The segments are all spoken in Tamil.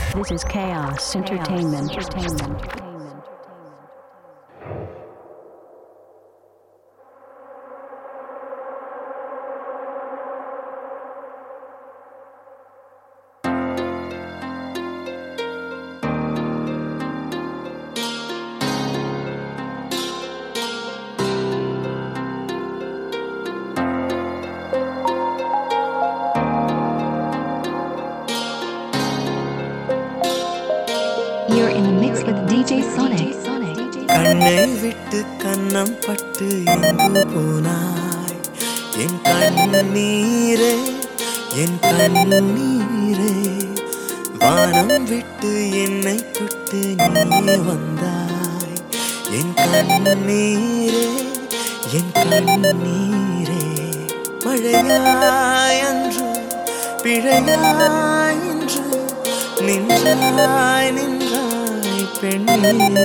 This is Chaos Entertainment. You're in the mix with DJ Sonic. கண்ணை விட்டு கண்ணம் பட்டு எங்கு போனாய் என் கண்ணீரே என் கண்ணீரே வானம் விட்டு என்னை விட்டு நீ வந்தாய் என் கண்ணீரே என் கண்ணீரே மழையாய் அன்று பிழையாய் இன்று நின்றாய் நின்றாய் பெண்ணே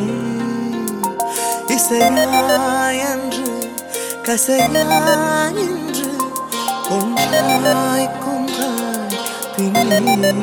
இசையாய் அன்று கசையாய் இன்று கொன்றாய் கொன்றாய் பின்னே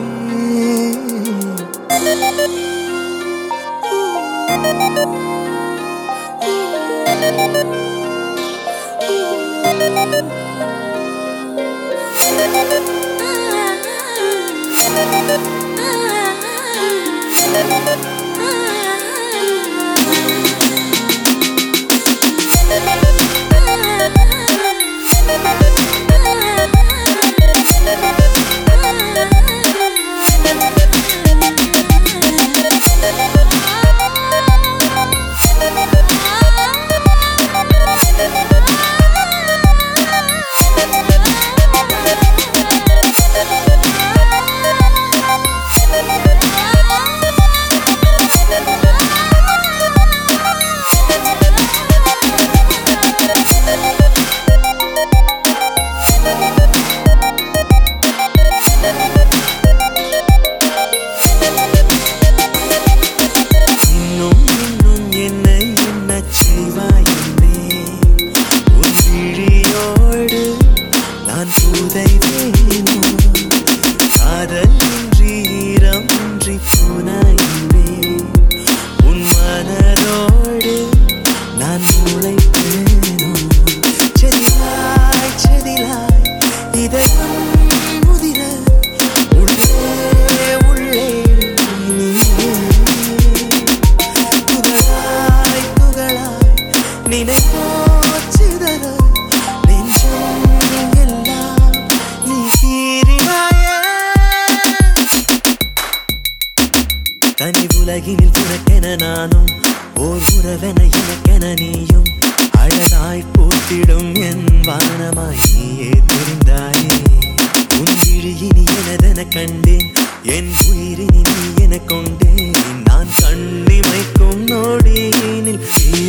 தனி உலகினில் துணக்கென நானும் ஓர் உறவென எனக்கென நீயும் அழகாய் போட்டிடும் என் வானமாய் நீயே தெரிந்தாயே உன் விழியினி எனதென கண்டேன் என் உயிரினி நீ என கொண்டேன் நான் கண்ணிமைக்கும் நொடியினில்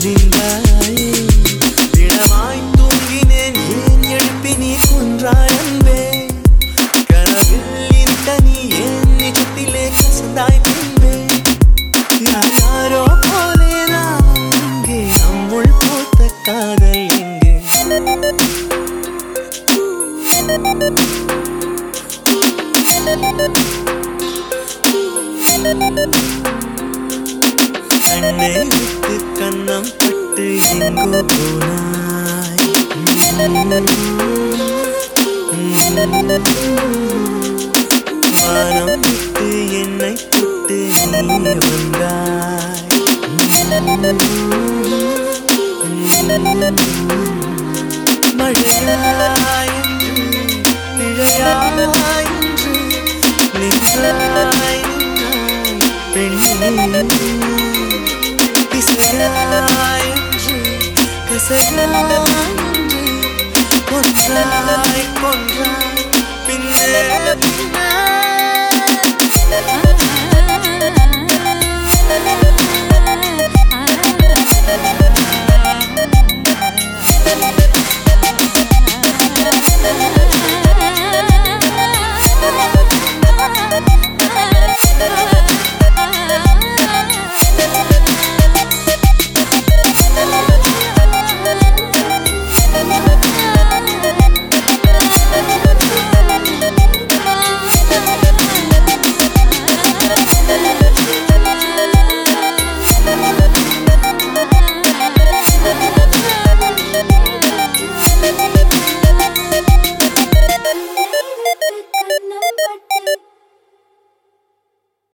இருந்தாயே திடமாய் தூங்கினேன் ஏன் எழுப்பி நீ கொன்றாய் அன்பே கனவில் இருக்க நீ ஏன் நிஜத்திலே கசந்தாய் பின்பே யாரோ போலே நாம் இங்கே நம்முள் போத்த காதல் எங்கே கண்ணை விட்டு கண்ணம் பட்டு எங்கோ போனாய் வானம் விட்டு என்னை விட்டு நீ வந்தாய் மழையாய் என்று பிழையாய் என்று நின்றாய் நின்றாய் பெண்ணே இசையாய் என்று கசையாய் என்று கொன்றாய் கொன்றாய் பின்னே பின்னே கொன்றாய்